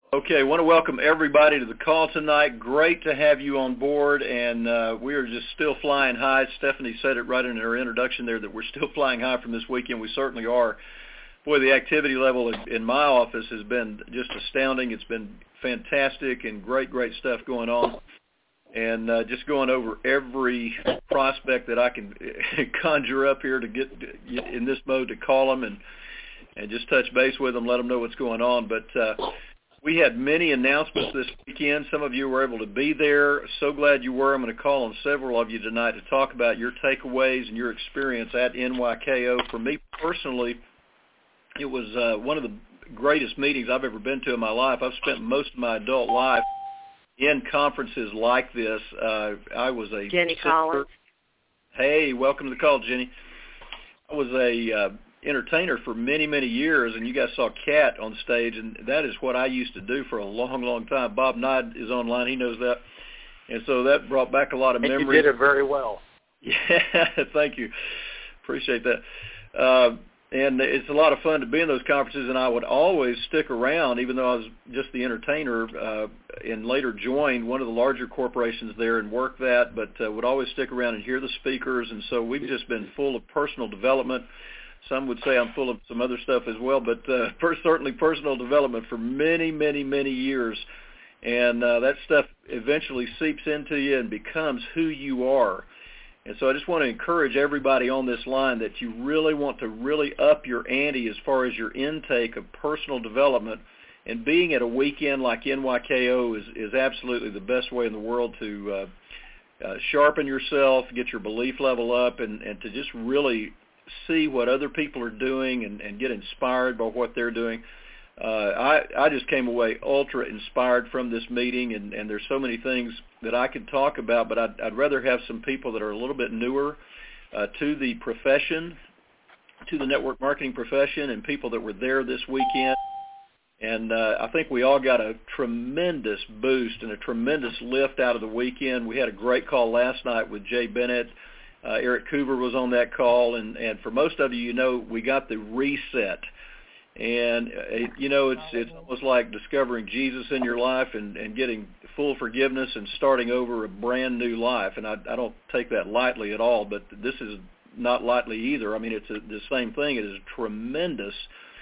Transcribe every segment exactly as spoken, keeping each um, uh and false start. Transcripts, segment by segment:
Okay, I want to welcome everybody to the call tonight. Great to have you on board, and uh, we are just still flying high. Stephanie said it right in her introduction there that we're still flying high from this weekend. We certainly are. Boy, the activity level in, in my office has been just astounding. It's been fantastic and great, great stuff going on. And uh, just going over every prospect that I can conjure up here to get in this mode to call them and, and just touch base with them, let them know what's going on. But uh, we had many announcements this weekend. Some of you were able to be there. So glad you were. I'm going to call on several of you tonight to talk about your takeaways and your experience at N Y K O. For me personally, it was uh, one of the greatest meetings I've ever been to in my life. I've spent most of my adult life in conferences like this. Uh, I was a Jenny sister. Collins. Hey, welcome to the call, Jenny. I was a uh, entertainer for many, many years, and you guys saw Kat on stage, and that is what I used to do for a long, long time. Bob Knight is online. He knows that. And so that brought back a lot of and memories. You did it very well. Yeah, thank you. Appreciate that. Uh, and it's a lot of fun to be in those conferences, and I would always stick around, even though I was just the entertainer, uh, and later joined one of the larger corporations there and worked that, but uh, would always stick around and hear the speakers. And so we've just been full of personal development. Some would say I'm full of some other stuff as well, but uh, first, certainly personal development for many, many, many years. And uh, that stuff eventually seeps into you and becomes who you are. And so I just want to encourage everybody on this line that you really want to really up your ante as far as your intake of personal development. And being at a weekend like N Y K O is, is absolutely the best way in the world to uh, uh, sharpen yourself, get your belief level up, and, and to just really see what other people are doing and, and get inspired by what they're doing. Uh, I, I just came away ultra inspired from this meeting, and, and there's so many things that I could talk about, but I'd, I'd rather have some people that are a little bit newer uh, to the profession, to the network marketing profession, and people that were there this weekend. And uh, I think we all got a tremendous boost and a tremendous lift out of the weekend. We had a great call last night with Jay Bennett. Uh, Eric Coover was on that call, and, and for most of you, you know, we got the reset. And, uh, you know, it's it's almost like discovering Jesus in your life and, and getting full forgiveness and starting over a brand new life. And I, I don't take that lightly at all, but this is not lightly either. I mean, it's a, the same thing. It is tremendous.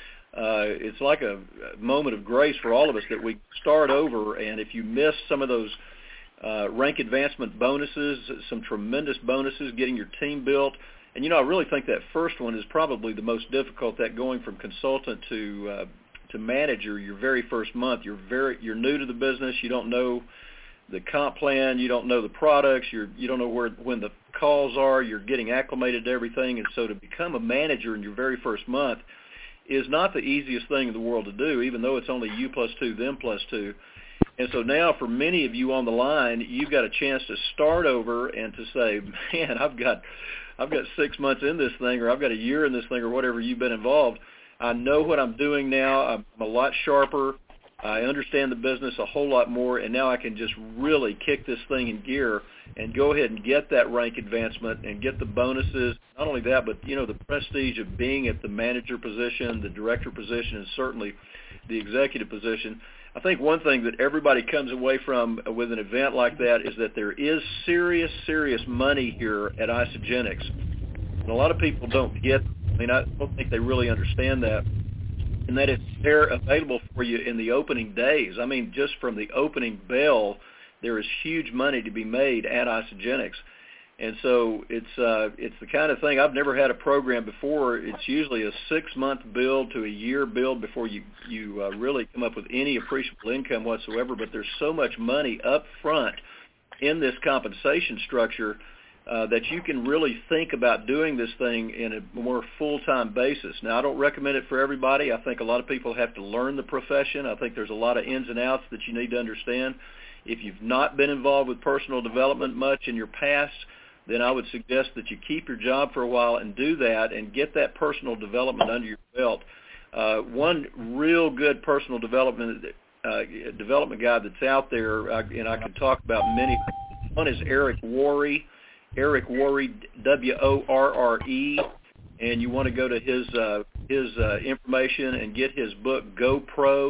Uh, it's like a moment of grace for all of us that we start over, and if you miss some of those uh, rank advancement bonuses, some tremendous bonuses, getting your team built. And, you know, I really think that first one is probably the most difficult, that going from consultant to uh, to manager your very first month. You're very you're new to the business. You don't know the comp plan. You don't know the products. You're, you don't know where when the calls are. You're getting acclimated to everything. And so to become a manager in your very first month is not the easiest thing in the world to do, even though it's only you plus two, them plus two. And so now for many of you on the line, you've got a chance to start over and to say, man, I've got I've got six months in this thing, or I've got a year in this thing, or whatever you've been involved. I know what I'm doing now. I'm a lot sharper. I understand the business a whole lot more, and now I can just really kick this thing in gear and go ahead and get that rank advancement and get the bonuses. Not only that, but, you know, the prestige of being at the manager position, the director position, and certainly the executive position. I think one thing that everybody comes away from with an event like that is that there is serious, serious money here at Isagenix. And a lot of people don't get, I mean, I don't think they really understand that, and that it's there available for you in the opening days. I mean, just from the opening bell, there is huge money to be made at Isagenix. And so it's uh, it's the kind of thing, I've never had a program before. It's usually a six-month build to a year build before you, you uh, really come up with any appreciable income whatsoever. But there's so much money up front in this compensation structure uh, that you can really think about doing this thing in a more full-time basis. Now, I don't recommend it for everybody. I think a lot of people have to learn the profession. I think there's a lot of ins and outs that you need to understand. If you've not been involved with personal development much in your past, then I would suggest that you keep your job for a while and do that and get that personal development under your belt. Uh, one real good personal development uh, development guy that's out there, uh, and I could talk about many. One is Eric Worre, Eric Worre, W O R R E, and you want to go to his uh, his uh, information and get his book GoPro,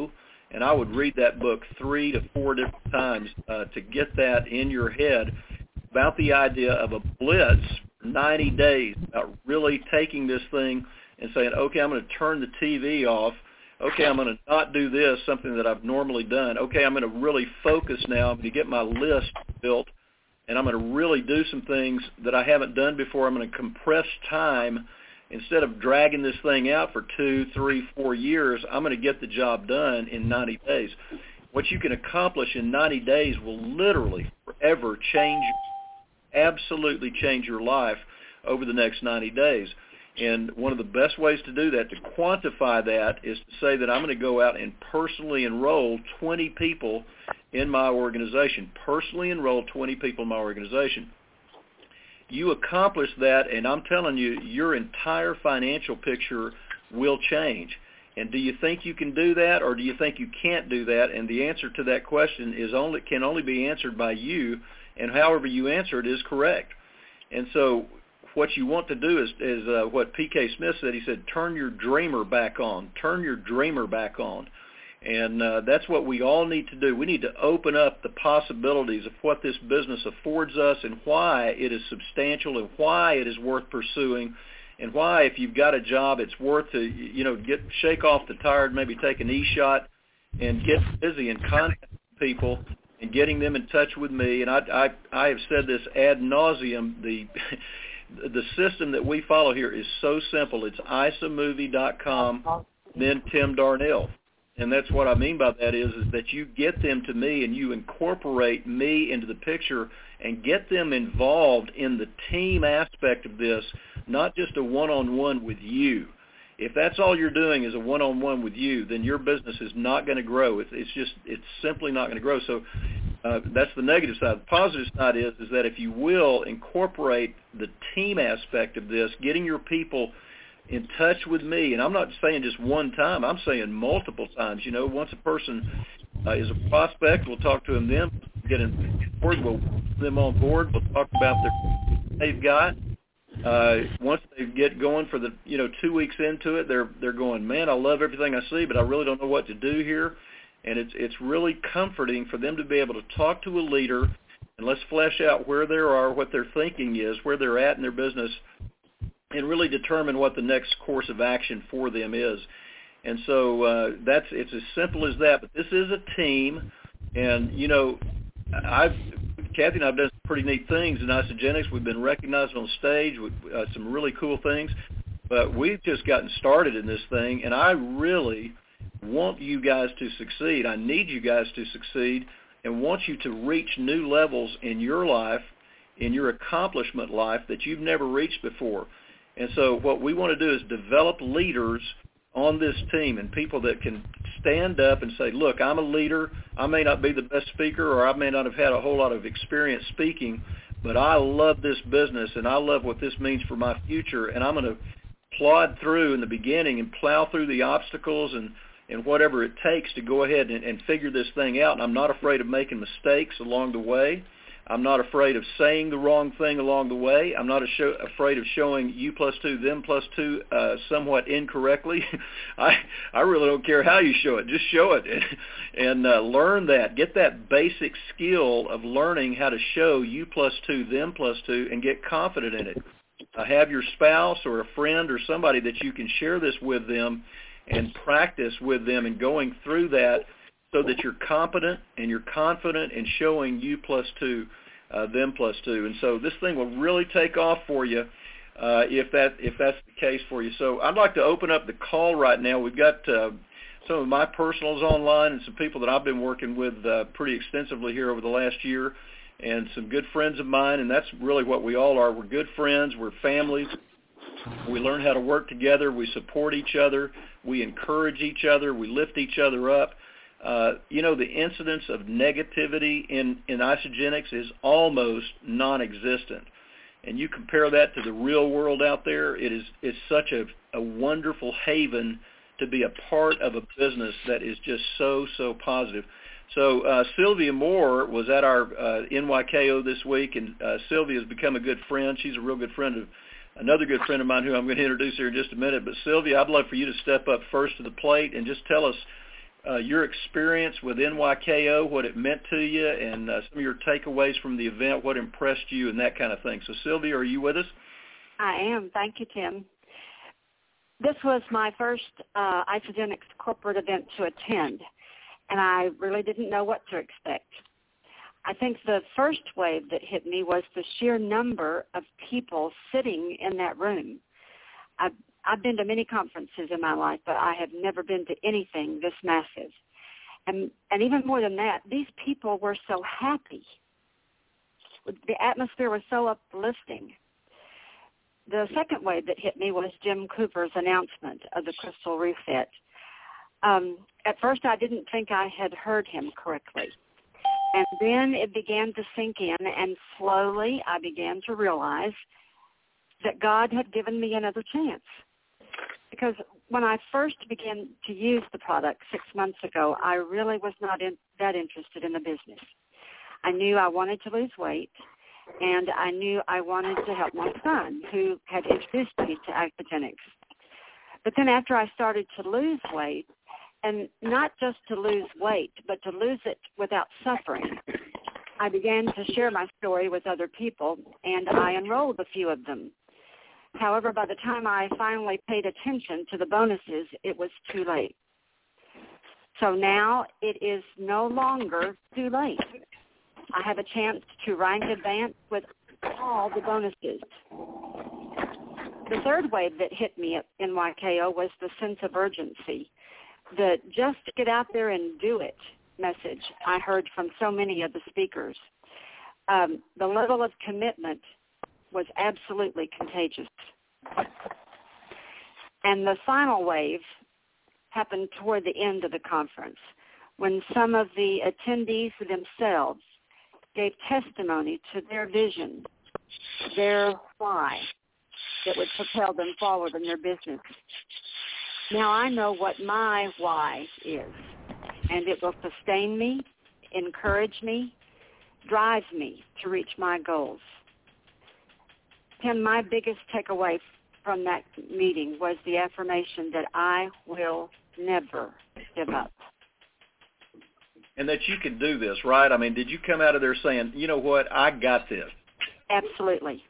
and I would read that book three to four different times uh, to get that in your head about the idea of a blitz for ninety days, about really taking this thing and saying, okay, I'm going to turn the T V off. Okay, I'm going to not do this, something that I've normally done. Okay, I'm going to really focus now. I'm going to get my list built, and I'm going to really do some things that I haven't done before. I'm going to compress time. Instead of dragging this thing out for two, three, four years, I'm going to get the job done in ninety days. What you can accomplish in ninety days will literally forever change, absolutely change your life over the next ninety days. And one of the best ways to do that, to quantify that, is to say that I'm going to go out and personally enroll twenty people in my organization, personally enroll twenty people in my organization. You accomplish that, and I'm telling you, your entire financial picture will change. And do you think you can do that, or do you think you can't do that? And the answer to that question is only can only be answered by you, and however you answer it is correct. And so what you want to do is, is uh, what P K Smith said. He said, turn your dreamer back on. Turn your dreamer back on. And uh, that's what we all need to do. We need to open up the possibilities of what this business affords us and why it is substantial and why it is worth pursuing, and why, if you've got a job, it's worth to, you know, get shake off the tired, maybe take an e-shot and get busy and contact people and getting them in touch with me. And I, I, I have said this ad nauseum. The The system that we follow here is so simple. It's I S A movie dot com, then Tim Darnell. And that's what I mean by that is, is that you get them to me and you incorporate me into the picture and get them involved in the team aspect of this, not just a one-on-one with you. If that's all you're doing is a one-on-one with you, then your business is not going to grow. It's, it's just, it's simply not going to grow. So uh, that's the negative side. The positive side is, is that if you will incorporate the team aspect of this, getting your people in touch with me, and I'm not saying just one time, I'm saying multiple times. You know, once a person uh, is a prospect, we'll talk to them then, get them board, we'll put them on board, we'll talk about their they've got. Uh, once they get going for the, you know, two weeks into it, they're they're going, man, I love everything I see, but I really don't know what to do here. And it's it's really comforting for them to be able to talk to a leader, and let's flesh out where they are, what their thinking is, where they're at in their business, and really determine what the next course of action for them is. And so uh, that's it's as simple as that. But this is a team, and you know, I've Kathy and I've done some pretty neat things in Isagenix. We've been recognized on stage with uh, some really cool things, but we've just gotten started in this thing, and I really want you guys to succeed. I need you guys to succeed and want you to reach new levels in your life, in your accomplishment life that you've never reached before. And so what we want to do is develop leaders on this team, and people that can stand up and say, look, I'm a leader. I may not be the best speaker, or I may not have had a whole lot of experience speaking, but I love this business, and I love what this means for my future, and I'm going to plod through in the beginning and plow through the obstacles and, and whatever it takes to go ahead and, and figure this thing out. And I'm not afraid of making mistakes along the way. I'm not afraid of saying the wrong thing along the way. I'm not a show, afraid of showing you plus two, them plus two uh, somewhat incorrectly. I I really don't care how you show it. Just show it and, and uh, learn that. Get that basic skill of learning how to show you plus two, them plus two, and get confident in it. Uh, have your spouse or a friend or somebody that you can share this with them and practice with them and going through that, so that you're competent and you're confident in showing you plus two, uh, them plus two. And so this thing will really take off for you uh, if that if that's the case for you. So I'd like to open up the call right now. We've got uh, some of my personals online and some people that I've been working with uh, pretty extensively here over the last year, and some good friends of mine, and that's really what we all are. We're good friends. We're families. We learn how to work together. We support each other. We encourage each other. We lift each other up. Uh, you know, the incidence of negativity in, in Isagenix is almost non-existent. And you compare that to the real world out there, it is it's such a, a wonderful haven to be a part of a business that is just so, so positive. So uh, Sylvia Moore was at our uh, N Y K O this week, and uh, Sylvia has become a good friend. She's a real good friend of another good friend of mine who I'm going to introduce here in just a minute. But Sylvia, I'd love for you to step up first to the plate and just tell us uh, your experience with N Y K O, what it meant to you, and uh, some of your takeaways from the event, what impressed you, and that kind of thing. So, Sylvia, are you with us? I am. Thank you, Tim. This was my first uh, Isagenix corporate event to attend, and I really didn't know what to expect. I think the first wave that hit me was the sheer number of people sitting in that room. I've, I've been to many conferences in my life, but I have never been to anything this massive. And, and even more than that, these people were so happy. The atmosphere was so uplifting. The second wave that hit me was Jim Cooper's announcement of the Crystal Reset. Um, at first, I didn't think I had heard him correctly. And then it began to sink in, and slowly I began to realize that God had given me another chance. Because when I first began to use the product six months ago, I really was not in, that interested in the business. I knew I wanted to lose weight, and I knew I wanted to help my son, who had introduced me to Isagenix. But then after I started to lose weight, and not just to lose weight, but to lose it without suffering, I began to share my story with other people, and I enrolled a few of them. However, by the time I finally paid attention to the bonuses, it was too late. So now it is no longer too late. I have a chance to rank advance with all the bonuses. The third wave that hit me at N Y K O was the sense of urgency. The just get out there and do it message I heard from so many of the speakers. Um, the level of commitment was absolutely contagious. And the final wave happened toward the end of the conference, when some of the attendees themselves gave testimony to their vision, their why, that would propel them forward in their business. Now I know what my why is, and it will sustain me, encourage me, drive me to reach my goals. Tim, my biggest takeaway from that meeting was the affirmation that I will never give up. And that you can do this, right? I mean, did you come out of there saying, you know what, I got this? Absolutely.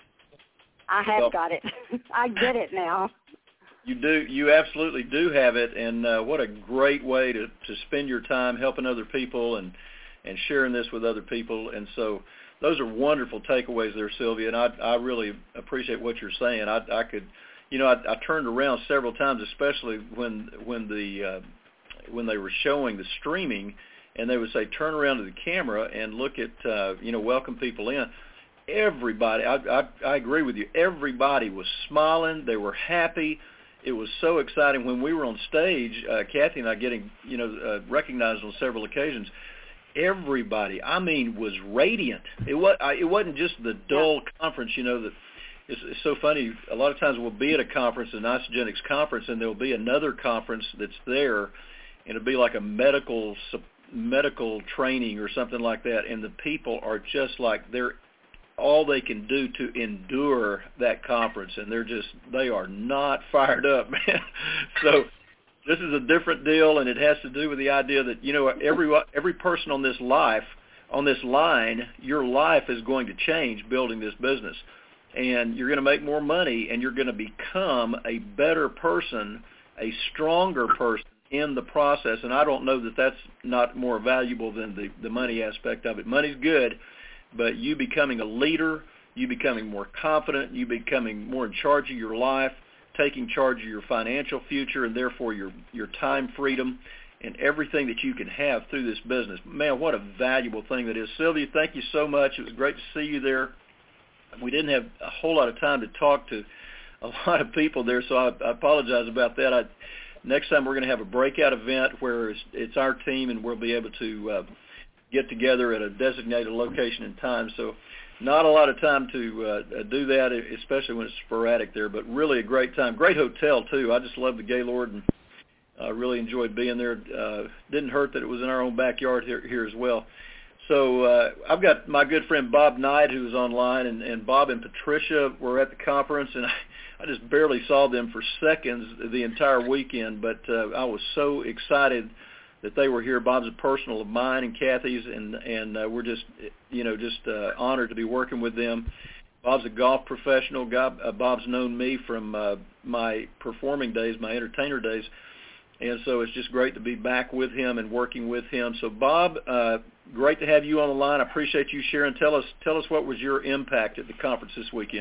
I have well, got it. I get it now. You do. You absolutely do have it, and uh, what a great way to, to spend your time helping other people and, and sharing this with other people. And so those are wonderful takeaways there, Sylvia, and I, I really appreciate what you're saying. I, I could, you know, I, I turned around several times, especially when when the uh, when they were showing the streaming, and they would say, turn around to the camera and look at, uh, you know, welcome people in. Everybody, I, I, I agree with you, everybody was smiling. They were happy. It was so exciting. When we were on stage, uh, Kathy and I getting, you know, uh, recognized on several occasions, everybody, I mean, was radiant. It, was, I, it wasn't just the dull yeah. conference, you know, that it's, it's so funny. A lot of times we'll be at a conference, an Isagenix conference, and there'll be another conference that's there, and it'll be like a medical medical training or something like that, and the people are just like, they're all they can do to endure that conference, and they're just, they are not fired up, man. So this is a different deal, and it has to do with the idea that, you know, every every person on this life, on this line, your life is going to change building this business, and you're going to make more money, and you're going to become a better person, a stronger person in the process. And I don't know that that's not more valuable than the, the money aspect of it. Money's good, but you becoming a leader, you becoming more confident, you becoming more in charge of your life, taking charge of your financial future, and therefore your your time freedom and everything that you can have through this business. Man, what a valuable thing that is. Sylvia, thank you so much. It was great to see you there. We didn't have a whole lot of time to talk to a lot of people there, so I, I apologize about that. I, next time we're going to have a breakout event where it's, it's our team, and we'll be able to uh, get together at a designated location and time. So not a lot of time to uh, do that, especially when it's sporadic there, but really a great time. Great hotel, too. I just love the Gaylord, and I uh, really enjoyed being there. Uh, didn't hurt that it was in our own backyard here, here as well. So uh, I've got my good friend Bob Knight, who's online, and, and Bob and Patricia were at the conference, and I, I just barely saw them for seconds the entire weekend, but uh, I was so excited that they were here. Bob's a personal of mine and Kathy's, and and uh, we're just, you know, just uh, honored to be working with them. Bob's a golf professional. God, uh, Bob's known me from uh, my performing days, my entertainer days, and so it's just great to be back with him and working with him. So, Bob, uh, great to have you on the line. I appreciate you sharing. Tell us, tell us what was your impact at the conference this weekend.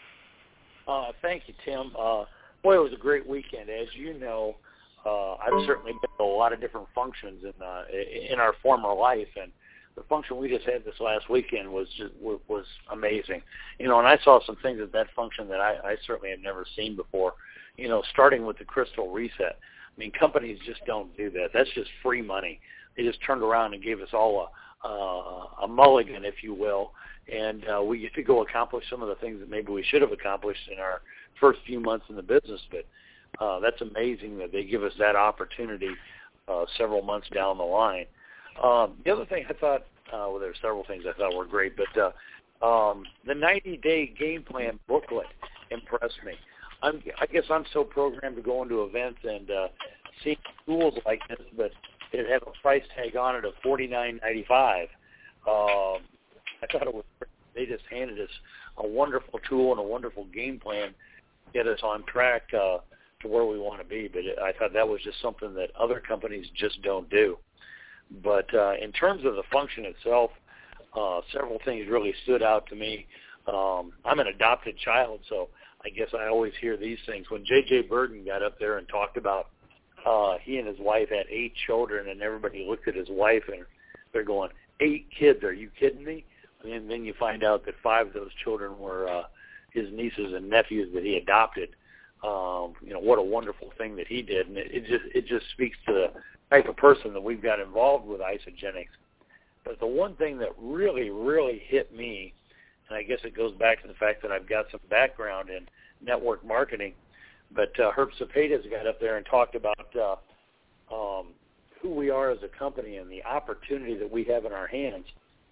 Uh, thank you, Tim. Uh, boy, it was a great weekend. As you know, uh, I've certainly been to a lot of different functions in uh, in our former life, and the function we just had this last weekend was just was amazing. You know, and I saw some things at that function that I, I certainly had never seen before. You know, starting with the crystal reset. I mean, companies just don't do that. That's just free money. They just turned around and gave us all a uh, a mulligan, if you will, and uh, we get to go accomplish some of the things that maybe we should have accomplished in our first few months in the business. But uh, that's amazing that they give us that opportunity uh, several months down the line. Um, the other thing I thought, uh, well, there were several things I thought were great, but uh, um, the ninety-day game plan booklet impressed me. I'm, I guess I'm so programmed to go into events and uh, see tools like this, but it had a price tag on it of forty-nine ninety-five. Um, I thought it was great. They just handed us a wonderful tool and a wonderful game plan to get us on track uh, to where we want to be. But it, I thought that was just something that other companies just don't do. But uh, in terms of the function itself, uh, several things really stood out to me. Um, I'm an adopted child, so I guess I always hear these things. When J J Burden got up there and talked about uh, he and his wife had eight children, and everybody looked at his wife and they're going, eight kids, are you kidding me? And then you find out that five of those children were uh, his nieces and nephews that he adopted. Um, you know, what a wonderful thing that he did. And it, it just it just speaks to the type of person that we've got involved with Isagenix. But the one thing that really, really hit me, and I guess it goes back to the fact that I've got some background in network marketing, but uh, Herb Cepedas got up there and talked about uh, um, who we are as a company and the opportunity that we have in our hands.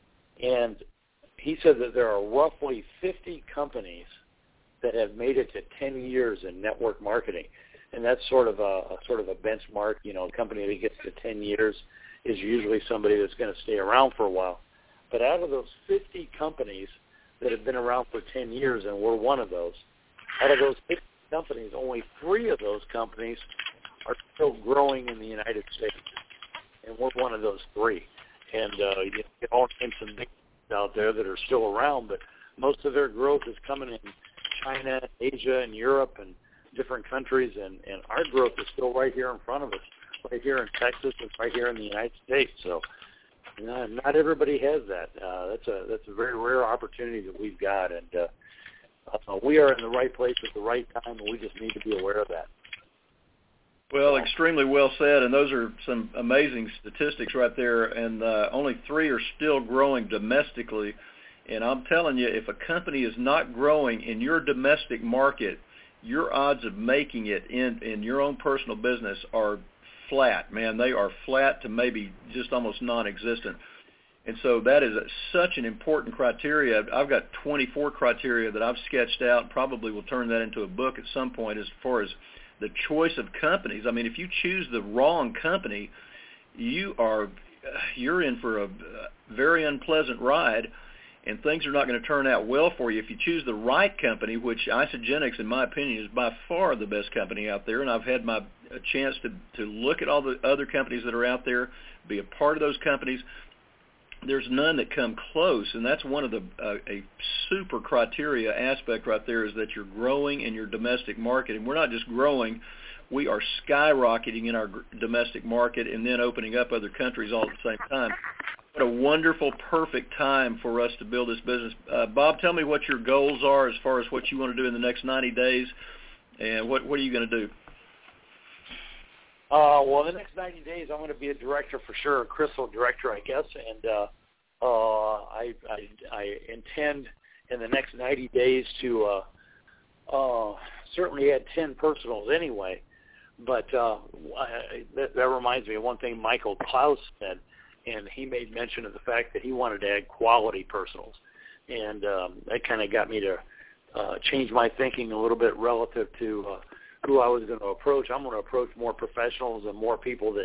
And he said that there are roughly fifty companies that have made it to ten years in network marketing. And that's sort of a, a sort of a benchmark. You know, a company that gets to ten years is usually somebody that's going to stay around for a while. But out of those fifty companies that have been around for ten years, and we're one of those, out of those fifty companies, only three of those companies are still growing in the United States. And we're one of those three. And uh, you can all name some big out there that are still around, but most of their growth is coming in China, Asia, and Europe, and different countries, and, and our growth is still right here in front of us, right here in Texas and right here in the United States. So you know, not everybody has that. Uh, that's a that's a very rare opportunity that we've got, and uh, uh, we are in the right place at the right time, and we just need to be aware of that. Well, extremely well said, and those are some amazing statistics right there, and uh, only three are still growing domestically. And I'm telling you, if a company is not growing in your domestic market, your odds of making it in, in your own personal business are flat, man. They are flat to maybe just almost non-existent. And so that is a, such an important criteria. I've got twenty-four criteria that I've sketched out, probably will turn that into a book at some point as far as the choice of companies. I mean, if you choose the wrong company, you are you're in for a very unpleasant ride, and things are not going to turn out well for you. If you choose the right company, which Isagenix, in my opinion, is by far the best company out there, and I've had my a chance to, to look at all the other companies that are out there, be a part of those companies, there's none that come close, and that's one of the uh, a super criteria aspect right there is that you're growing in your domestic market. And we're not just growing, we are skyrocketing in our domestic market and then opening up other countries all at the same time. What a wonderful, perfect time for us to build this business. Uh, Bob, tell me what your goals are as far as what you want to do in the next ninety days, and what, what are you going to do? Uh, well, the next ninety days, I'm going to be a director for sure, a crystal director, I guess, and uh, uh, I, I, I intend in the next ninety days to uh, uh, certainly add ten personals anyway, but uh, I, that, that reminds me of one thing Michael Klaus said, and he made mention of the fact that he wanted to add quality personals, and um, that kind of got me to uh, change my thinking a little bit relative to uh, who I was going to approach. I'm going to approach more professionals and more people that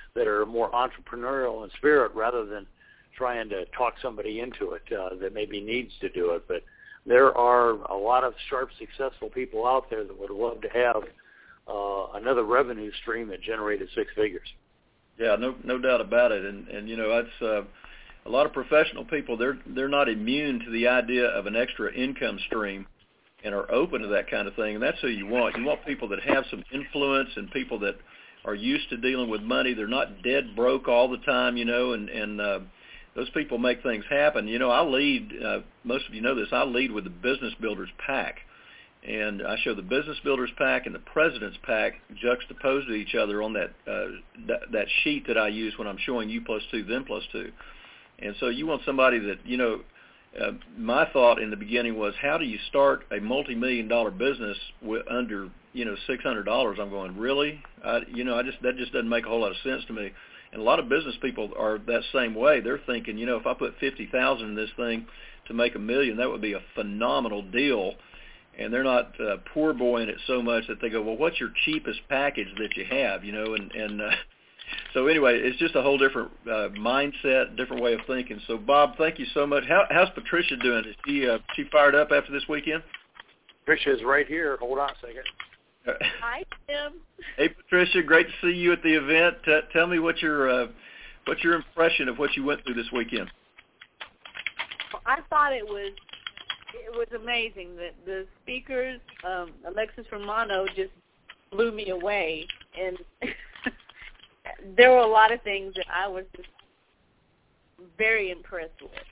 that are more entrepreneurial in spirit rather than trying to talk somebody into it uh, that maybe needs to do it. But there are a lot of sharp, successful people out there that would love to have uh, another revenue stream that generated six figures. Yeah, no, no doubt about it. And and you know, that's uh, a lot of professional people. They're they're not immune to the idea of an extra income stream, and are open to that kind of thing. And that's who you want. You want people that have some influence and people that are used to dealing with money. They're not dead broke all the time, you know, and and uh, those people make things happen. You know, I lead. Uh, most of you know this. I lead with the Business Builders Pack. And I show the Business Builders Pack and the President's Pack juxtaposed to each other on that uh, th- that sheet that I use when I'm showing you plus two, them plus two. And so you want somebody that, you know, uh, my thought in the beginning was, how do you start a multi-million dollar business with under, you know, six hundred dollars? I'm going, really? I, you know, I just that just doesn't make a whole lot of sense to me. And a lot of business people are that same way. They're thinking, you know, if I put fifty thousand dollars in this thing to make a million, that would be a phenomenal deal. And they're not uh, poor boying it so much that they go, well, what's your cheapest package that you have, you know? And, and uh, so anyway, it's just a whole different uh, mindset, different way of thinking. So, Bob, thank you so much. How, how's Patricia doing? Is she, uh, she fired up after this weekend? Patricia's right here. Hold on a second. Hi, Tim. Hey, Patricia, great to see you at the event. T- tell me what your, uh, what's your impression of what you went through this weekend? Well, I thought it was It was amazing. The, the speakers, um, Alexis Romano, just blew me away. And there were a lot of things that I was just very impressed with.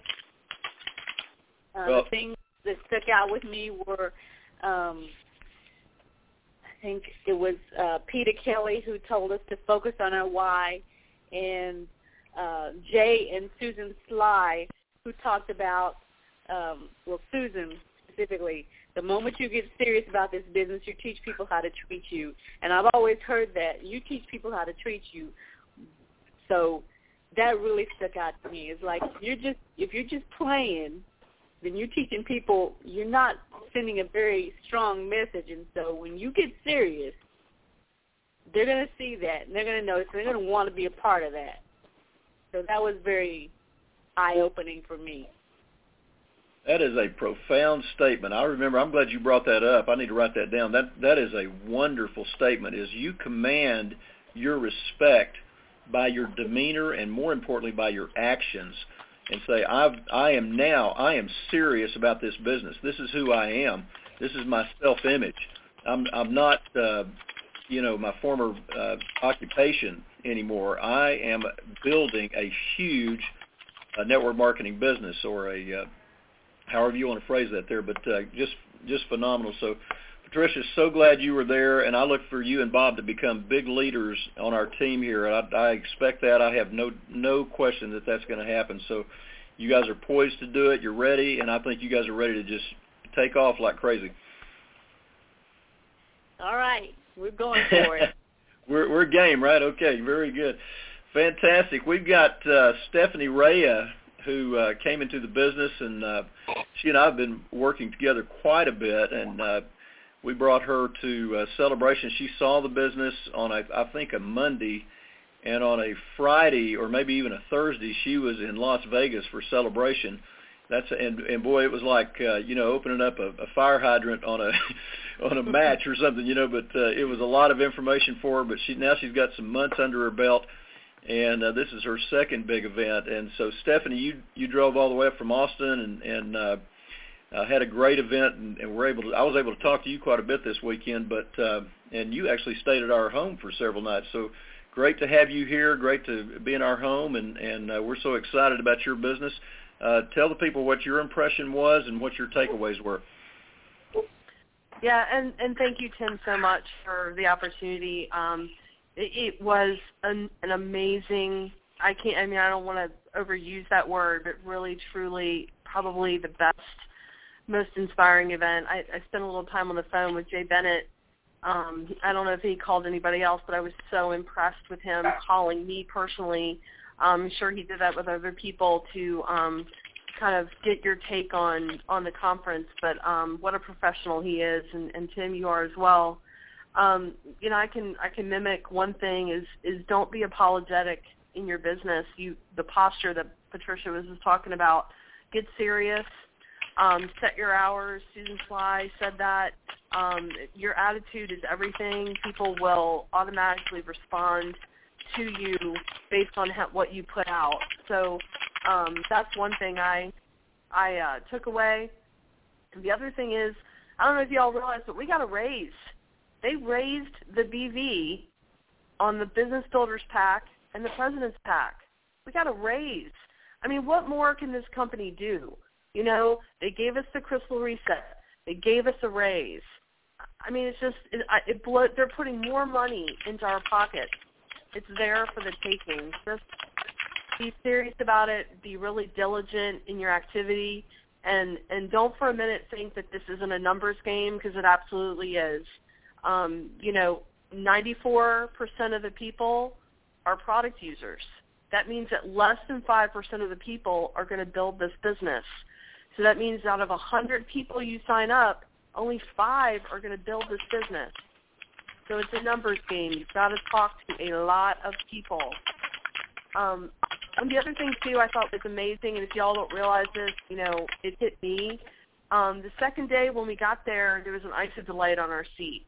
Uh, well, the things that stuck out with me were, um, I think it was uh, Peter Kelly who told us to focus on our why, and uh, Jay and Susan Sly who talked about, Um, well, Susan specifically, the moment you get serious about this business, you teach people how to treat you. And I've always heard that. You teach people how to treat you. So that really stuck out to me. It's like you're just if you're just playing, then you're teaching people, you're not sending a very strong message. And so when you get serious, they're going to see that, and they're going to notice, and they're going to want to be a part of that. So that was very eye-opening for me. That is a profound statement. I remember, I'm glad you brought that up. I need to write that down. That That is a wonderful statement, is you command your respect by your demeanor and, more importantly, by your actions, and say, I've, I am now, I am serious about this business. This is who I am. This is my self-image. I'm, I'm not, uh, you know, my former uh, occupation anymore. I am building a huge uh, network marketing business, or a uh, however you want to phrase that there, but uh, just just phenomenal. So, Patricia, so glad you were there, and I look for you and Bob to become big leaders on our team here. I, I expect that. I have no no question that that's going to happen. So, you guys are poised to do it. You're ready, and I think you guys are ready to just take off like crazy. All right, we're going for it. we're we're game, right? Okay, very good, fantastic. We've got uh, Stephanie Rhea, who uh, came into the business, and uh, she and I have been working together quite a bit, and uh, we brought her to uh, Celebration. She saw the business on, a, I think, a Monday, and on a Friday or maybe even a Thursday, she was in Las Vegas for Celebration. That's and, and boy, it was like uh, you know opening up a, a fire hydrant on a on a match or something, you know. But uh, it was a lot of information for her. But she now she's got some months under her belt. And uh, this is her second big event. And so, Stephanie, you you drove all the way up from Austin and, and uh, uh, had a great event, and, and were able to. I was able to talk to you quite a bit this weekend, but uh, and you actually stayed at our home for several nights. So great to have you here. Great to be in our home, and and uh, we're so excited about your business. Uh, tell the people what your impression was and what your takeaways were. Yeah, and and thank you, Tim, so much for the opportunity. Um, It was an, an amazing, I can't, I mean, I don't want to overuse that word, but really, truly, probably the best, most inspiring event. I, I spent a little time on the phone with Jay Bennett. Um, I don't know if he called anybody else, but I was so impressed with him calling me personally. Um, I'm sure he did that with other people to um, kind of get your take on, on the conference. But um, what a professional he is, and, and Tim, you are as well. um, you know, I can I can mimic one thing is is don't be apologetic in your business. You the posture that Patricia was just talking about. Get serious. Um, set your hours. Susan Sly said that. Um, your attitude is everything. People will automatically respond to you based on ha- what you put out. So um, that's one thing I I uh, took away. And the other thing is, I don't know if y'all realize, but we got a raise. They raised the B V on the Business Builders Pack and the President's Pack. We got a raise. I mean, what more can this company do? You know, they gave us the Crystal Reset. They gave us a raise. I mean, it's just, it, it blow, they're putting more money into our pockets. It's there for the taking. Just be serious about it. Be really diligent in your activity. And, and don't for a minute think that this isn't a numbers game, because it absolutely is. Um, you know, ninety-four percent of the people are product users. That means that less than five percent of the people are going to build this business. So that means out of one hundred people you sign up, only five are going to build this business. So it's a numbers game. You've got to talk to a lot of people. Um, and the other thing, too, I thought was amazing, and if y'all don't realize this, you know, it hit me. Um, the second day when we got there, there was an Ice of Delight on our seat.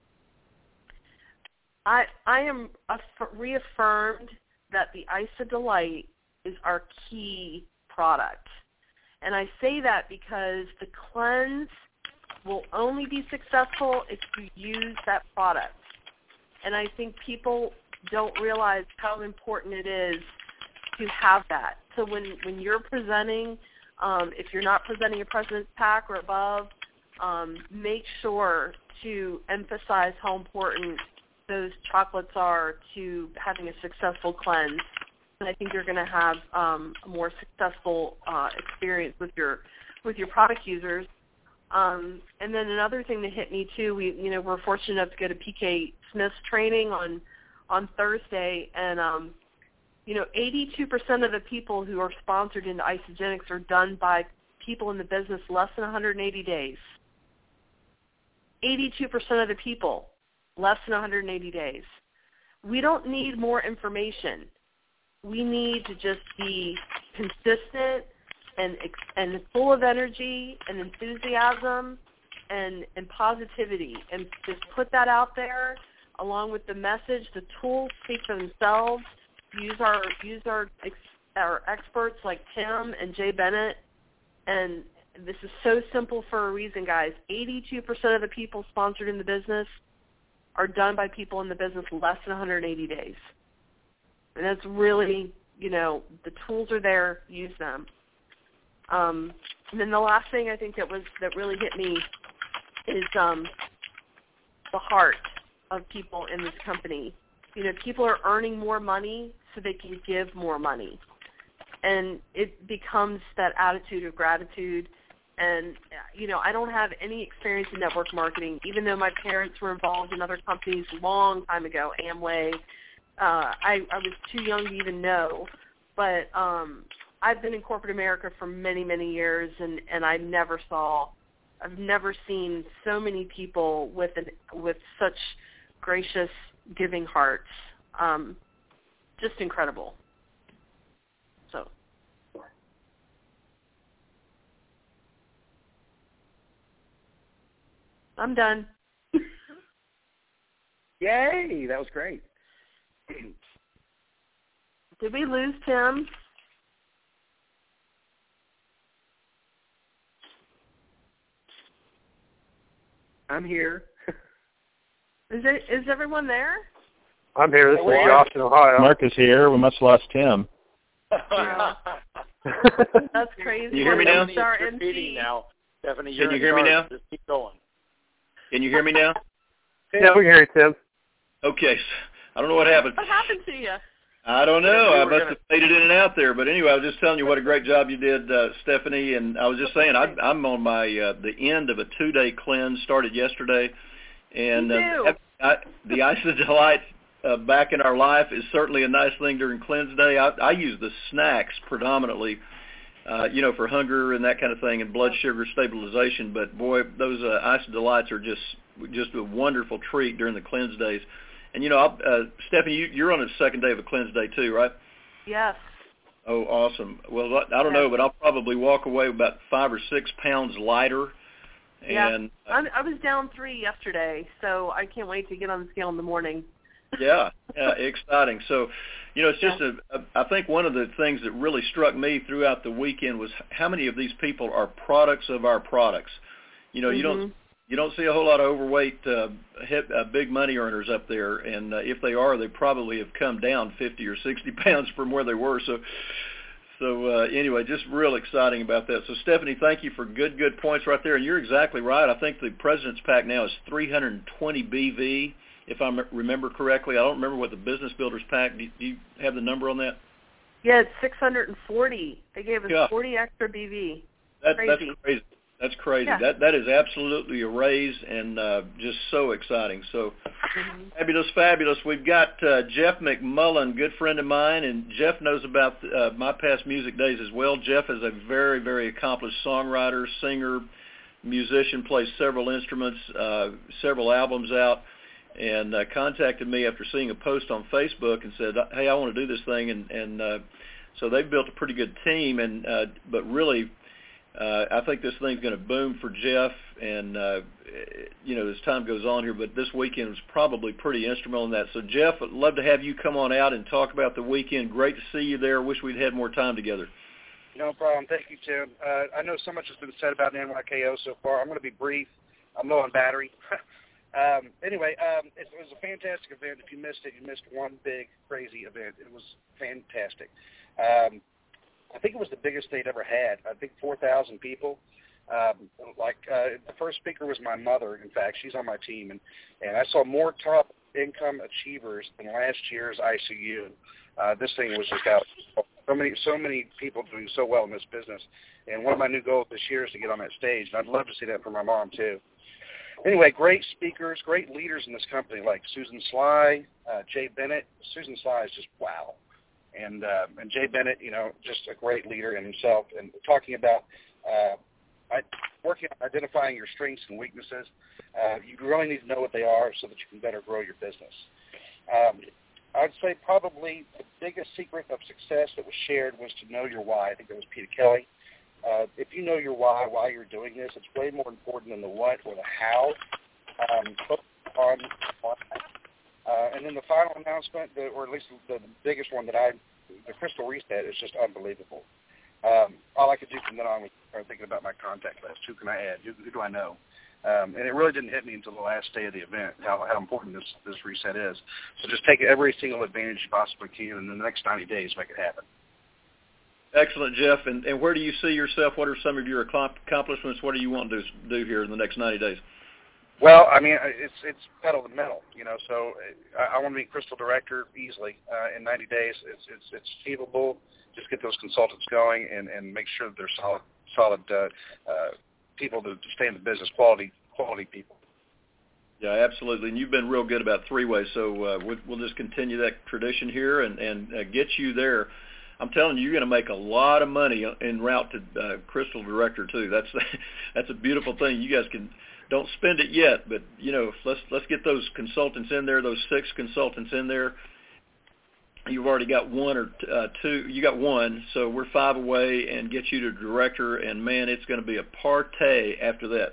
I I am aff- reaffirmed that the Ice of Delight is our key product. And I say that because the cleanse will only be successful if you use that product. And I think people don't realize how important it is to have that. So when, when you're presenting, um, if you're not presenting a President's Pack or above, um, make sure to emphasize how important those chocolates are to having a successful cleanse. And I think you're going to have um, a more successful uh, experience with your with your product users. Um, and then another thing that hit me too, we you know we're fortunate enough to go to P K Smith's training on on Thursday, and um, you know eighty-two percent of the people who are sponsored into Isagenix are done by people in the business less than one hundred eighty days. eighty-two percent of the people less than one hundred eighty days. We don't need more information. We need to just be consistent and and full of energy and enthusiasm and, and positivity, and just put that out there along with the message. The tools speak for themselves. Use our use our our experts like Tim and Jay Bennett, and this is so simple for a reason, guys. eighty-two percent of the people sponsored in the business are done by people in the business less than one hundred eighty days. And that's really, you know, the tools are there, use them. Um, and then the last thing I think that was that really hit me is um, the heart of people in this company. You know, people are earning more money so they can give more money. And it becomes that attitude of gratitude. And, you know, I don't have any experience in network marketing, even though my parents were involved in other companies a long time ago, Amway. Uh, I, I was too young to even know. But um, I've been in corporate America for many, many years, and, and I never saw, I've never seen so many people with an, with such gracious, giving hearts. Um, just incredible. So. I'm done. Yay, that was great. Did we lose Tim? I'm here. Is it? Is everyone there? I'm here. This is Josh in Ohio. Mark is here. We must have lost Tim. Wow. That's crazy. Can you hear me now? Our You're M feeding C. now. Stephanie, Can you're you hear me now? Just keep going. Can you hear me now? Yeah, we can hear you, Tim. Okay. I don't know what happened. What happened to you? I don't know. We I were must gonna- have faded in and out there. But anyway, I was just telling you what a great job you did, uh, Stephanie. And I was just saying, I, I'm on my uh, the end of a two-day cleanse. Started yesterday, and Me too. uh, I, the Ice of Delight uh, back in our life is certainly a nice thing during cleanse day. I, I use the snacks predominantly, uh, you know, for hunger and that kind of thing, and blood sugar stabilization. But boy, those uh, Ice of Delights are just just a wonderful treat during the cleanse days. And, you know, I'll, uh, Stephanie, you, you're on the second day of a cleanse day too, right? Yes. Oh, awesome. Well, I don't yes. know, but I'll probably walk away about five or six pounds lighter. Yeah, and, uh, I'm, I was down three yesterday, so I can't wait to get on the scale in the morning. yeah, yeah, exciting. So, you know, it's just yeah. a, a, I think one of the things that really struck me throughout the weekend was how many of these people are products of our products. You know, mm-hmm. you don't you don't see a whole lot of overweight, uh, hit, uh, big money earners up there, and uh, if they are, they probably have come down fifty or sixty pounds from where they were. So. So uh, anyway, just real exciting about that. So Stephanie, thank you for good, good points right there. And you're exactly right. I think the President's Pack now is three hundred twenty B V, if I remember correctly. I don't remember what the Business Builders Pack. Do, do you have the number on that? Yeah, it's six hundred forty. They gave us yeah. forty extra B V. That, crazy. That's crazy. That's crazy. Yeah. That that is absolutely a raise and uh, just so exciting. So mm-hmm. fabulous, fabulous. We've got uh, Jeff McMullen, good friend of mine, and Jeff knows about uh, my past music days as well. Jeff is a very, very accomplished songwriter, singer, musician, plays several instruments, uh, several albums out, and uh, contacted me after seeing a post on Facebook and said, hey, I want to do this thing. And, and uh, so they've built a pretty good team, and uh, but really, Uh, I think this thing's going to boom for Jeff, and, uh, you know, as time goes on here, but this weekend was probably pretty instrumental in that. So, Jeff, I'd love to have you come on out and talk about the weekend. Great to see you there. Wish we'd had more time together. No problem. Thank you, Tim. Uh, I know so much has been said about N Y K O so far. I'm going to be brief. I'm low on battery. um, anyway, um, it, it was a fantastic event. If you missed it, you missed one big, crazy event. It was fantastic. Um I think it was the biggest they'd ever had. I think four thousand people. Um, like uh, the first speaker was my mother. In fact, she's on my team, and, and I saw more top income achievers than last year's I C U. Uh, this thing was just out. So many, so many people doing so well in this business. And one of my new goals this year is to get on that stage. And I'd love to see that for my mom too. Anyway, great speakers, great leaders in this company like Susan Sly, uh, Jay Bennett. Susan Sly is just wow. And uh, and Jay Bennett, you know, just a great leader in himself. And talking about uh, I, working on identifying your strengths and weaknesses, uh, you really need to know what they are so that you can better grow your business. Um, I'd say probably the biggest secret of success that was shared was to know your why. I think that was Peter Kelly. Uh, if you know your why, why you're doing this, it's way more important than the what or the how. Um, focus on why. Uh, and then the final announcement, the, or at least the, the biggest one that I, the Crystal Reset is just unbelievable. Um, all I could do from then on was start thinking about my contact list. Who can I add? Who, who do I know? Um, and it really didn't hit me until the last day of the event how, how important this, this reset is. So just take every single advantage you possibly can, and in the next ninety days make it happen. Excellent, Jeff. And, and where do you see yourself? What are some of your accomplishments? What do you want to do, do here in the next ninety days? Well, I mean, it's it's pedal to metal, you know. So I, I want to be Crystal Director easily uh, in ninety days. It's it's it's achievable. Just get those consultants going and, and make sure that they're solid solid uh, uh, people to, to stay in the business, quality quality people. Yeah, absolutely. And you've been real good about three ways. So uh, we'll, we'll just continue that tradition here and and uh, get you there. I'm telling you, you're going to make a lot of money en route to uh, Crystal Director too. That's that's a beautiful thing. You guys can. Don't spend it yet, but you know, let's let's get those consultants in there, those six consultants in there. You've already got one or t- uh, two. You got one, so we're five away, and get you to director. And man, it's going to be a party after that.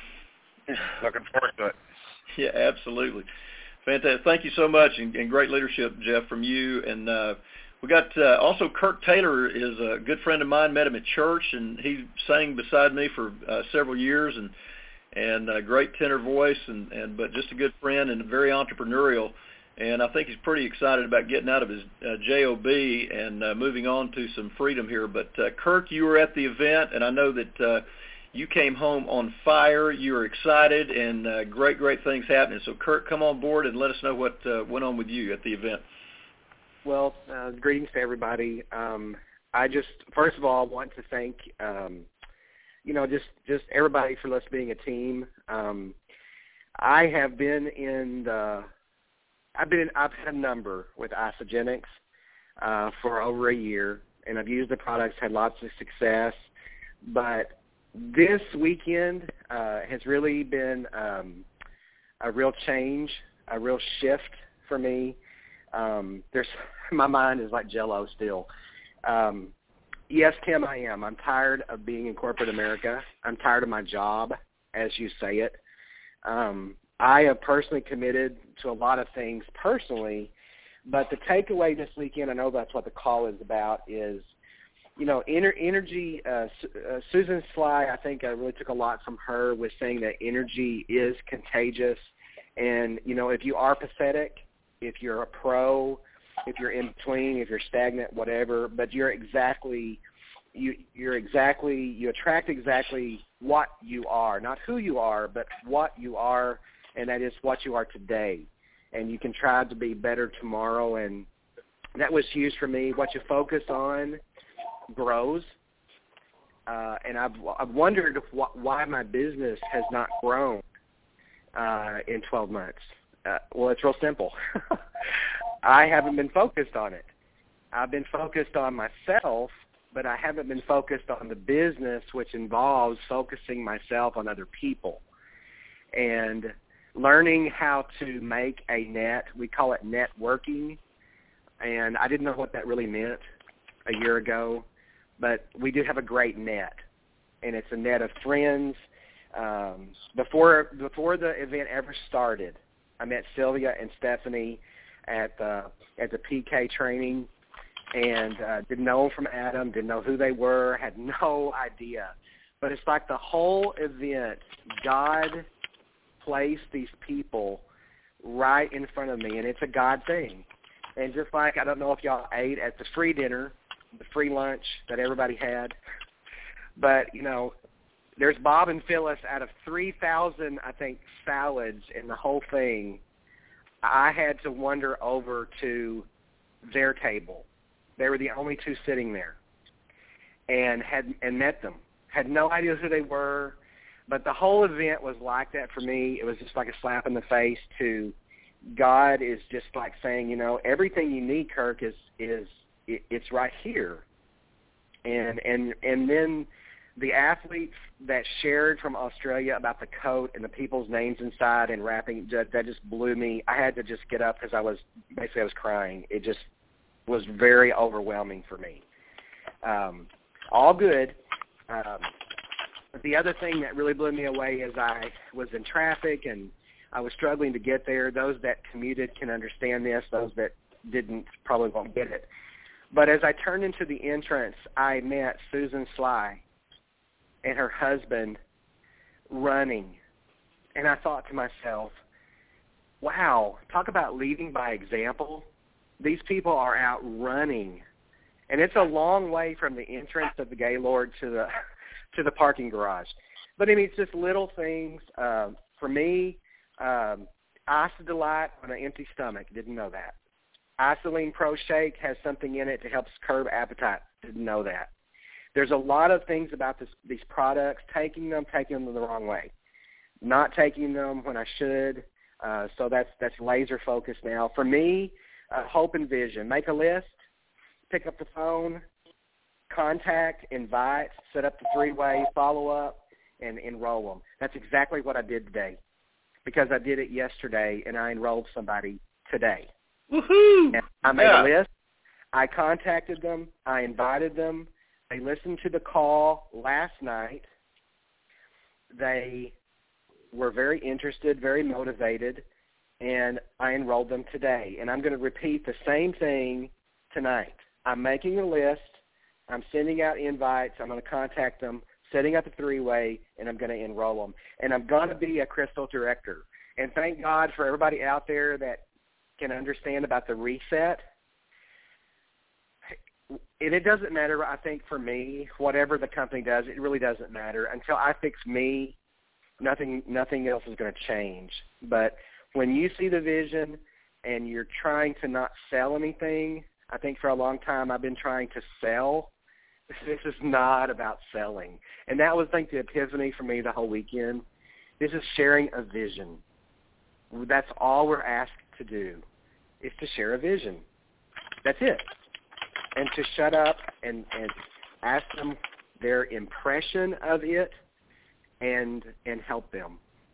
Looking forward to it. Yeah, absolutely, fantastic. Thank you so much, and, and great leadership, Jeff, from you. And uh, we got uh, also Kirk Taylor is a good friend of mine. Met him at church, and he sang beside me for uh, several years, and. and a great tenor voice, and, and but just a good friend and very entrepreneurial. And I think he's pretty excited about getting out of his uh, job and uh, moving on to some freedom here. But, uh, Kirk, you were at the event, and I know that uh, you came home on fire. You were excited, and uh, great, great things happening. So, Kirk, come on board and let us know what uh, went on with you at the event. Well, uh, greetings to everybody. Um, I just, first of all, want to thank um, – you know, just, just everybody for us being a team. Um, I have been in the, I've been, I've had a number with Isagenix uh, for over a year, and I've used the products, had lots of success. But this weekend uh, has really been um, a real change, a real shift for me. Um, there's my mind is like Jell-O still. Um, yes, Tim, I am. I'm tired of being in corporate America. I'm tired of my job, as you say it. Um, I have personally committed to a lot of things personally, but the takeaway this weekend, I know that's what the call is about, is, you know, ener- energy, uh, uh, Susan Sly, I think I really took a lot from her with saying that energy is contagious. And, you know, if you are pathetic, if you're a pro, if you're in between, if you're stagnant, whatever, but you're exactly, you, you're exactly, you attract exactly what you are, not who you are, but what you are, and that is what you are today. And you can try to be better tomorrow, and that was huge for me. What you focus on grows, uh, and I've, I've wondered wh- why my business has not grown uh, in twelve months. Uh, well, it's real simple. I haven't been focused on it. I've been focused on myself, but I haven't been focused on the business, which involves focusing myself on other people and learning how to make a net. We call it networking, and I didn't know what that really meant a year ago, but we do have a great net, and it's a net of friends. Um, before before the event ever started, I met Sylvia and Stephanie at the at the P K training, and uh, didn't know them from Adam, didn't know who they were, had no idea. But it's like the whole event, God placed these people right in front of me, and it's a God thing. And just like, I don't know if y'all ate at the free dinner, the free lunch that everybody had, but, you know, there's Bob and Phyllis out of three thousand, I think, salads in the whole thing. I had to wander over to their table. They were the only two sitting there, and had and met them. Had no idea who they were, but the whole event was like that for me. It was just like a slap in the face to God is just like saying, you know, everything you need, Kirk, is is it, it's right here. And and and then the athletes that shared from Australia about the coat and the people's names inside and wrapping, that, that just blew me. I had to just get up because I was, basically I was crying. It just was very overwhelming for me. Um, all good. Um, but the other thing that really blew me away is I was in traffic and I was struggling to get there. Those that commuted can understand this. Those that didn't probably won't get it. But as I turned into the entrance, I met Susan Sly and her husband running. And I thought to myself, wow, talk about leading by example. These people are out running. And it's a long way from the entrance of the Gaylord to the to the parking garage. But I mean, it's just little things. Uh, for me, um, Ice Delight on an empty stomach. Didn't know that. Isoline Pro Shake has something in it to help curb appetite. Didn't know that. There's a lot of things about this, these products, taking them, taking them the wrong way, not taking them when I should. Uh, so that's that's laser focused now. For me, uh, hope and vision. Make a list, pick up the phone, contact, invite, set up the three-way, follow up, and enroll them. That's exactly what I did today because I did it yesterday, and I enrolled somebody today. Woohoo! And I made yeah. a list. I contacted them. I invited them. They listened to the call last night. They were very interested, very motivated, and I enrolled them today. And I'm going to repeat the same thing tonight. I'm making a list. I'm sending out invites. I'm going to contact them, setting up a three-way, and I'm going to enroll them. And I'm going to be a Crystal director. And thank God for everybody out there that can understand about the reset. And it doesn't matter, I think, for me, whatever the company does, it really doesn't matter. Until I fix me, nothing nothing else is going to change. But when you see the vision and you're trying to not sell anything, I think for a long time I've been trying to sell. This is not about selling. And that was, I think, the epiphany for me the whole weekend. This is sharing a vision. That's all we're asked to do, is to share a vision. That's it. And to shut up and, and ask them their impression of it and and help them.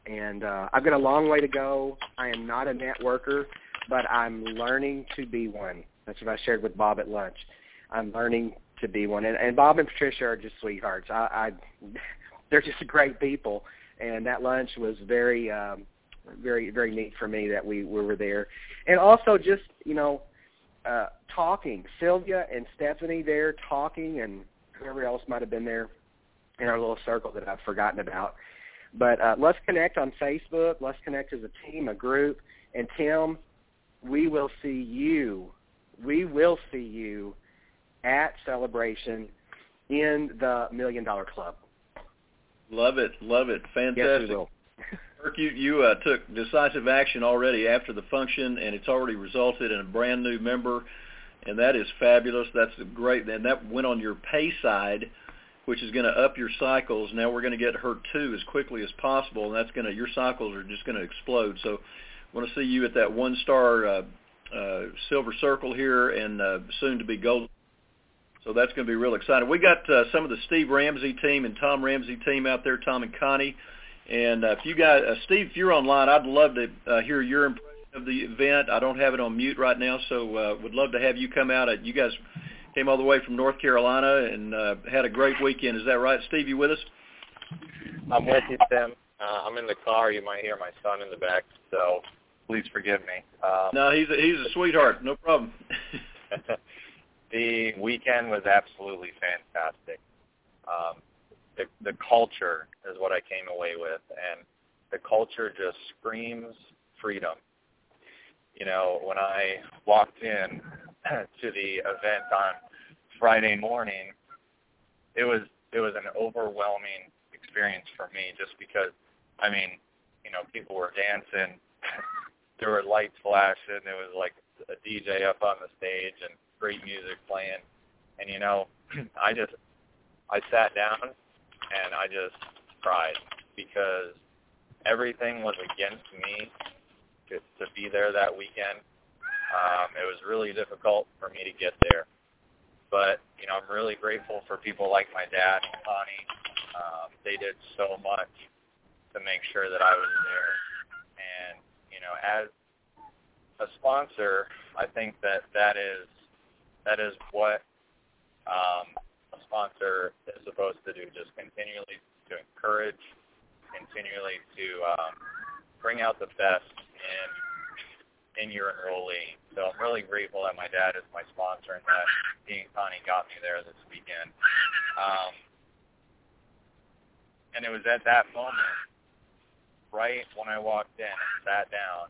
and uh, I've got a long way to go. I am not a networker, but I'm learning to be one. That's what I shared with Bob at lunch. I'm learning to be one, and, and Bob and Patricia are just sweethearts. I, I, they're just great people, and that lunch was very, um, very, very neat for me that we, we were there, and also just you know, uh, talking. Sylvia and Stephanie there talking, and whoever else might have been there in our little circle that I've forgotten about. But uh, let's connect on Facebook. Let's connect as a team, a group, and Tim, we will see you. We will see you at Celebration in the Million Dollar Club. Love it, love it, fantastic. Yes, we will. Kirk, you, you uh, took decisive action already after the function, and it's already resulted in a brand new member, and that is fabulous. That's great, and that went on your pay side, which is going to up your cycles. Now we're going to get her too as quickly as possible, and that's going to your cycles are just going to explode. So I want to see you at that one-star uh, uh, silver circle here, and uh, soon to be gold. So that's going to be real exciting. We got uh, some of the Steve Ramsey team and Tom Ramsey team out there, Tom and Connie. And uh, if you guys, uh, Steve, if you're online, I'd love to uh, hear your impression of the event. I don't have it on mute right now, so uh, would love to have you come out. Uh, you guys came all the way from North Carolina and uh, had a great weekend. Is that right? Steve, you with us? I'm with you, Tim. Uh, I'm in the car. You might hear my son in the back, so please forgive me. Um, no, he's a, he's a sweetheart. No problem. The weekend was absolutely fantastic. Um, the, the culture is what I came away with, and the culture just screams freedom. You know, when I walked in to the event on Friday morning, it was it was an overwhelming experience for me just because, I mean, you know, people were dancing, there were lights flashing, there was like a D J up on the stage and great music playing, and you know, I just, I sat down and I just cried because everything was against me to, to be there that weekend. Um, it was really difficult for me to get there, but you know, I'm really grateful for people like my dad and Connie. Um, they did so much to make sure that I was there, and you know, as a sponsor, I think that that is that is what um, a sponsor is supposed to do, just continually to encourage, continually to um, bring out the best in in your enrollee. So I'm really grateful that my dad is my sponsor and that he and Connie got me there this weekend. Um, and it was at that moment, right when I walked in and sat down,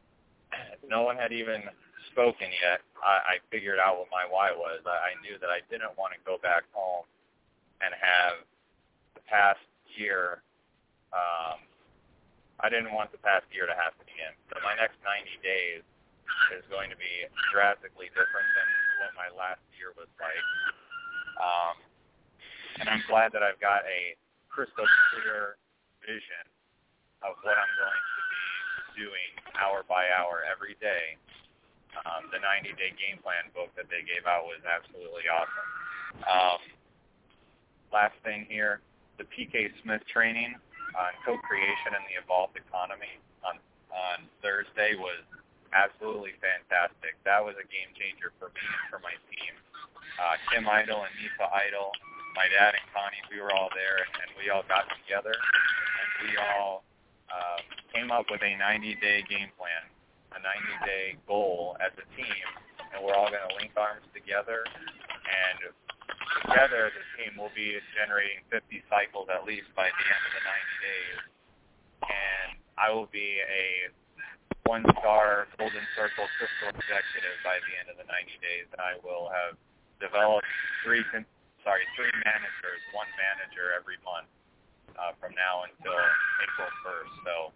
no one had even spoken yet. I, I figured out what my why was. I, I knew that I didn't want to go back home and have the past year, um, I didn't want the past year to happen again. So my next ninety days is going to be drastically different than what my last year was like. Um, and I'm glad that I've got a crystal clear vision of what I'm going to be doing hour by hour every day. Um, the ninety-day game plan book that they gave out was absolutely awesome. Um, last thing here, the P K Smith training on co-creation and the evolved economy on, on Thursday was absolutely fantastic. That was a game changer for me and for my team. Uh, Kim Idle and Nisa Idle, my dad and Connie, we were all there, and we all got together, and we all uh, came up with a ninety-day game plan, a ninety-day goal as a team, and we're all going to link arms together, and together the team will be generating fifty cycles at least by the end of the ninety days, and I will be a one-star Golden Circle Crystal Executive by the end of the ninety days, and I will have developed three, sorry, three managers, one manager every month uh, from now until April first. So,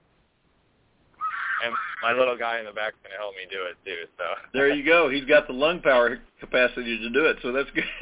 and my little guy in the back is going to help me do it too. So there you go. He's got the lung power capacity to do it, so that's good.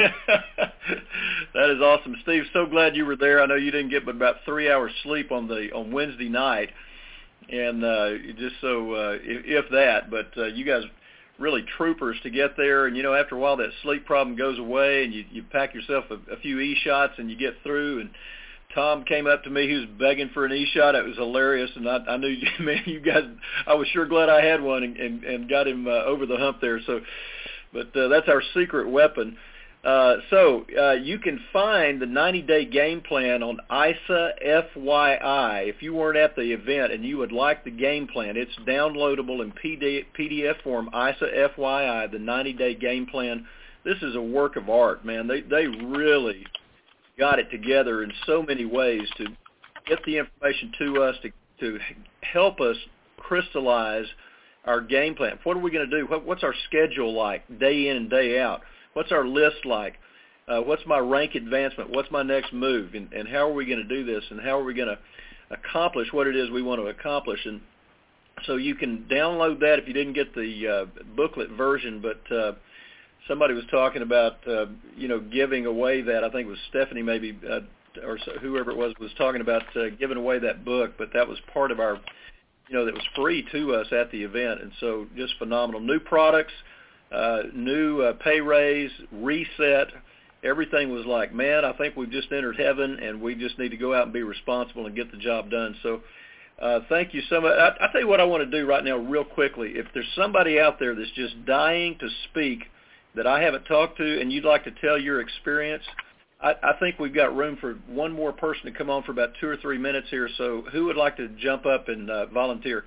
That is awesome, Steve. So glad you were there. I know you didn't get but about three hours sleep on the on Wednesday night, and uh, just so uh, if, if that. But uh, you guys really troopers to get there, and you know, after a while that sleep problem goes away, and you you pack yourself a, a few e shots, and you get through and Tom came up to me. He was begging for an e-shot. It was hilarious, and I, I knew, man, you guys. I was sure glad I had one and, and, and got him uh, over the hump there. So, but uh, that's our secret weapon. Uh, so uh, you can find the ninety-day game plan on I S A F Y I. If you weren't at the event and you would like the game plan, it's downloadable in P D F form, I S A F Y I, the ninety-day game plan. This is a work of art, man. They they really got it together in so many ways to get the information to us, to, to help us crystallize our game plan. What are we going to do? What, what's our schedule like day in and day out? What's our list like? Uh, what's my rank advancement? What's my next move? And, and how are we going to do this? And how are we going to accomplish what it is we want to accomplish? And so you can download that if you didn't get the uh, booklet version, but uh, somebody was talking about, uh, you know, giving away that. I think it was Stephanie maybe, uh, or whoever it was, was talking about uh, giving away that book, but that was part of our, you know, that was free to us at the event. And so just phenomenal. New products. Uh, new uh, pay raise, reset, everything was like, man, I think we've just entered heaven, and we just need to go out and be responsible and get the job done. So uh, thank you so much. I, I'll tell you what I want to do right now real quickly. If there's somebody out there that's just dying to speak that I haven't talked to and you'd like to tell your experience, I, I think we've got room for one more person to come on for about two or three minutes here. So who would like to jump up and uh, volunteer?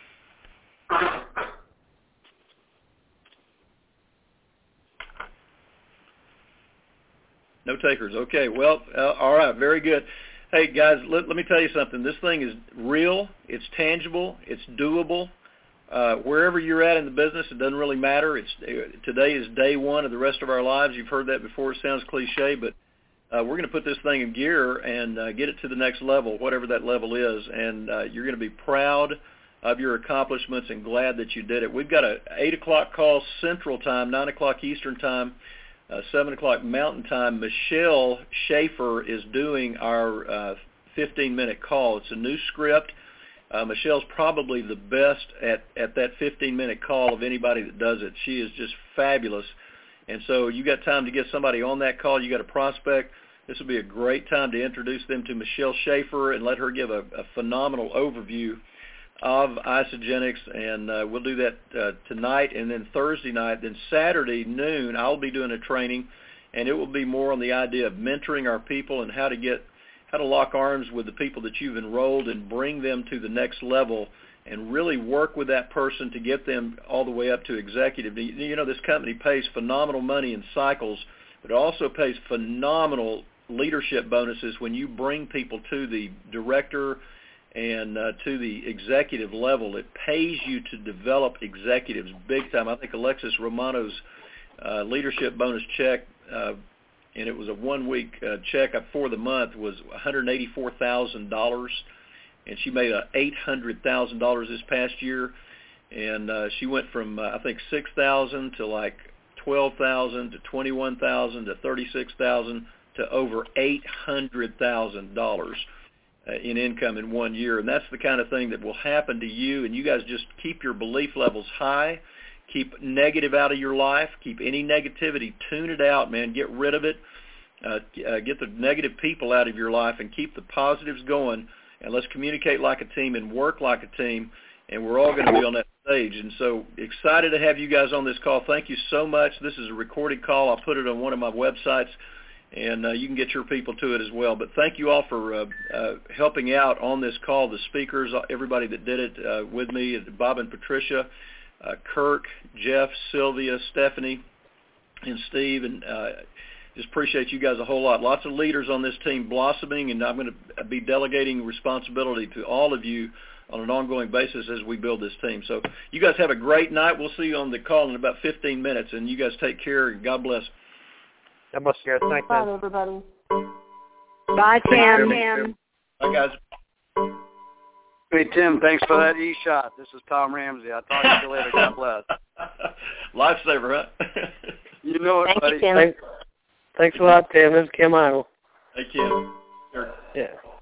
No takers. Okay. Well, uh, all right. Very good. Hey, guys, let, let me tell you something. This thing is real. It's tangible. It's doable. Uh, wherever you're at in the business, it doesn't really matter. It's uh, today is day one of the rest of our lives. You've heard that before. It sounds cliche, but uh, we're going to put this thing in gear and uh, get it to the next level, whatever that level is, and uh, you're going to be proud of your accomplishments and glad that you did it. We've got a eight o'clock call Central Time, nine o'clock Eastern Time. Uh, seven o'clock Mountain Time. Michelle Schaefer is doing our uh, fifteen-minute call. It's a new script. Uh, Michelle's probably the best at, at that fifteen-minute call of anybody that does it. She is just fabulous. And so you got time to get somebody on that call. You got a prospect. This will be a great time to introduce them to Michelle Schaefer and let her give a, a phenomenal overview of Isagenix, and uh, we'll do that uh, tonight, and then Thursday night. Then Saturday noon, I'll be doing a training, and it will be more on the idea of mentoring our people and how to get, how to lock arms with the people that you've enrolled and bring them to the next level and really work with that person to get them all the way up to executive. You know, this company pays phenomenal money in cycles, but it also pays phenomenal leadership bonuses when you bring people to the director and uh, to the executive level. It pays you to develop executives big time. I think Alexis Romano's uh, leadership bonus check, uh, and it was a one-week uh, check for the month, was one hundred eighty-four thousand dollars, and she made uh, eight hundred thousand dollars this past year, and uh, she went from, uh, I think, six thousand dollars to like twelve thousand dollars to twenty-one thousand dollars to thirty-six thousand dollars to over eight hundred thousand dollars. In income in one year, and that's the kind of thing that will happen to you. And you guys just keep your belief levels high, keep negative out of your life, keep any negativity, tune it out, man, get rid of it, uh, uh, get the negative people out of your life and keep the positives going, and let's communicate like a team and work like a team, and we're all going to be on that stage. And so excited to have you guys on this call. Thank you so much. This is a recorded call. I'll put it on one of my websites, and uh, you can get your people to it as well. But thank you all for uh, uh, helping out on this call, the speakers, everybody that did it uh, with me, Bob and Patricia, uh, Kirk, Jeff, Sylvia, Stephanie, and Steve, and uh, just appreciate you guys a whole lot. Lots of leaders on this team blossoming, and I'm going to be delegating responsibility to all of you on an ongoing basis as we build this team. So you guys have a great night. We'll see you on the call in about fifteen minutes, and you guys take care, and God bless. God bless you guys. Thanks, Bye, everybody. Bye, Tim. Tim. Bye, guys. Hey, Tim, thanks for that e-shot. This is Tom Ramsey. I'll talk to you later. God bless. Lifesaver, huh? You know it, Thank buddy. you, Tim. Thanks, thanks a lot, Tim. This is Kim Idle. Hey, Kim. Sure. Yeah.